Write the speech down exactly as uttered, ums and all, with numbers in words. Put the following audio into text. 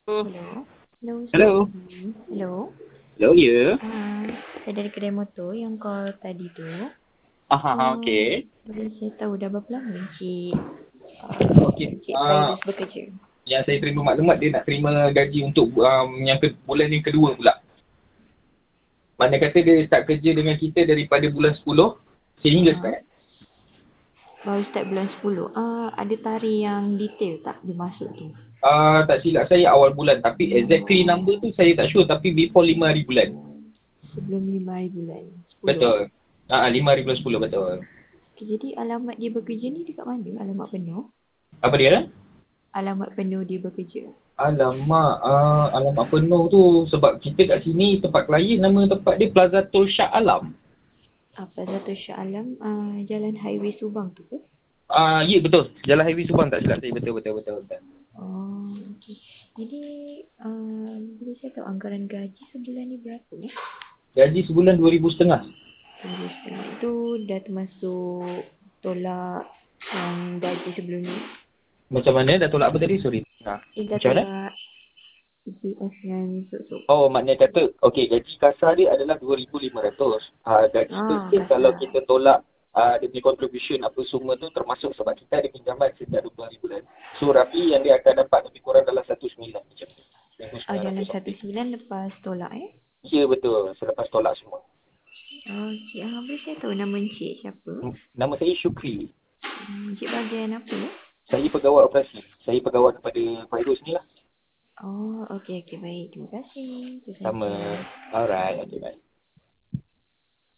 Hello. Hello. Hello, selamat Hello. pagi. Hello. Hello, ya. Ah, saya dari kedai motor yang call tadi tu. Aha, ha, Ah, okey. boleh saya tahu dah berapa lama Encik, ah, Okey. Encik Uh, Fairuz bekerja? yang saya terima maklumat dia nak terima gaji untuk um, yang ke, bulan yang kedua pula. Mana kata dia start kerja dengan kita daripada bulan sepuluh sehingga Ah, sekarang. baru start bulan sepuluh. Ah, ada tarikh yang detail tak dia masuk tu? Uh, tak silap saya awal bulan. Tapi exactly number tu saya tak sure. Tapi before lima hari bulan. Sebelum lima hari bulan. sepuluh eh? Betul. Ah, uh, lima hari bulan sepuluh, betul. Okay, jadi alamat dia bekerja ni dekat mana? Alamat penuh? Apa dia? Alamat penuh dia bekerja. Alamak, uh, alamak penuh tu sebab kita kat sini tempat klien nama tempat dia Plaza Tol Shah Alam. Apa Zatul Shah Alam, ah, Jalan Highway Subang tu ke? Ah, uh, ya betul. Jalan Highway Subang tak silap saya. Betul, betul, betul, betul. Oh, okey. Jadi, uh, boleh saya tahu anggaran gaji sebulan ni berapa ya? Gaji sebulan dua ribu setengah. Tunggu sekarang. Itu dah termasuk tolak yang gaji sebelum ni? Macam mana? Dah tolak apa tadi? Sorry. Ha. Eh, dah Macam mana? tolak E P F dengan sok-sok. Oh, maknanya kata, okey, gaji kasar dia adalah dua ribu lima ratus. Ha, gaji Ah, betul kalau kasar. kita tolak uh, dia punya contribution apa semua tu termasuk sebab kita ada pinjaman setiap dua puluh hari bulan. So, Rafi yang dia akan dapat lebih kurang dalam satu sembilan macam tu. Ah, dalam seribu sembilan ratus satu something. sembilan lepas tolak eh? Ya, betul. Selepas tolak semua. Okey, ah, boleh saya tahu nama encik siapa? Hmm, Nama saya Syukri. Hmm, encik bahagian apa ya? Saya pegawai operasi. Saya pegawai kepada Fairuz ni lah. Oh, okey, okey, baik. Terima kasih. Itu Sama. saja. Alright. Okay, bye.